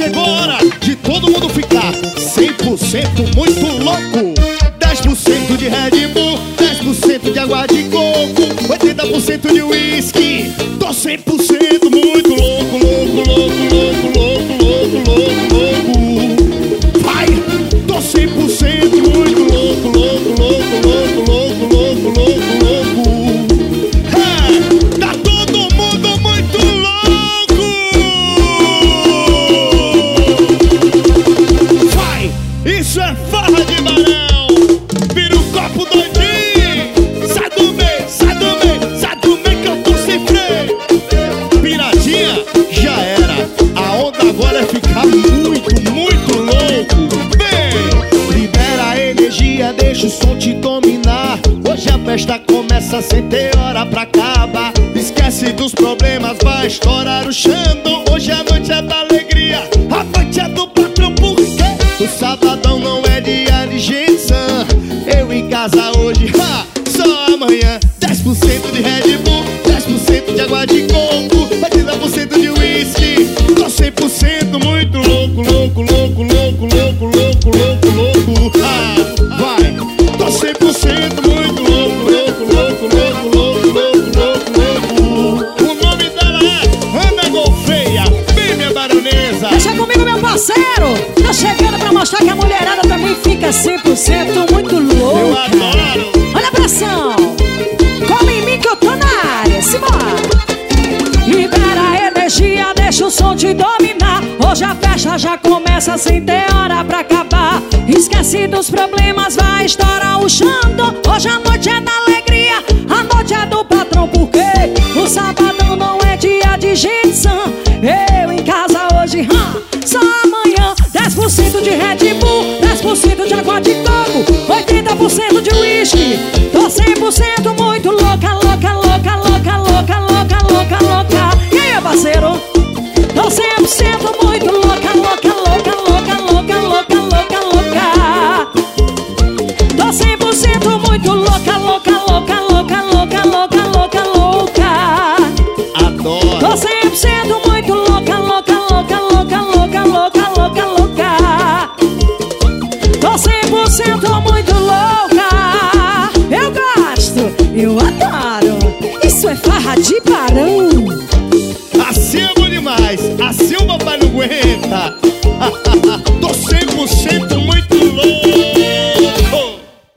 chegou a hora de todo mundo ficar 100% muito louco. 10% de Red Bull, 10% de água de coco, 80% de whisky. Tô 100% muito louco, louco, louco, louco, louco, louco, louco, louco. Vai! Tô 100% muito louco, louco, louco, louco, louco, louco, louco, louco. É, tá todo mundo muito louco! Vai! Isso é farra de barão! Vira o copo doidinho! Sai do meio, sai do meio, sai do meio que eu tô sem freio! Piradinha, já era! A onda agora é ficar muito, muito louco! Vem! Libera a energia, deixa o som te dominar. Hoje a festa começa sem ter hora pra acabar. Esquece dos problemas, vai estourar o Xandão. Hoje a noite é da alegria, a noite é do patrão, porque o sabadão não é dia de gente sã. Eu em casa hoje, só amanhã. 10% de Red Bull, 10% de água de coco, 80% de whisky. Tô 100% muito louco, louco, louco, louco, louco, louco, louco, louco. Vai! Tô 100% muito louco, louco, louco, louco, louco, louco, louco, louco. O nome dela é Ana Golfeia. Vem, minha baronesa. Deixa comigo, meu parceiro. Tô chegando pra mostrar que a mulherada também fica 100% muito louca. Eu adoro. Olha a pressão. Come em mim que eu tô na área. Simbora. Libera a energia, deixa o som te dominar. Hoje a festa já começa sem ter hora pra acabar. Esquece dos problemas, vai estourar o Xandão. Hoje a noite é da alegria, a noite é do patrão, porque o sabadão não é dia de gente sã. Eu em casa hoje, só amanhã. 10% de Red Bull, 10% de água de coco, 80% de whisky. Tô 100% muito louca, louca, louca, louca, louca, louca, louca, louca. E aí, parceiro? Tô 100% muito louca, louca, louca, louca, louca, louca, louca, louca. Tô 100% muito louca, louca, louca, louca, louca, louca, louca, louca. Adoro. Tô 100% muito louca, louca, louca, louca, louca, louca, louca, louca. Tô 100% muito louca. Eu gosto, eu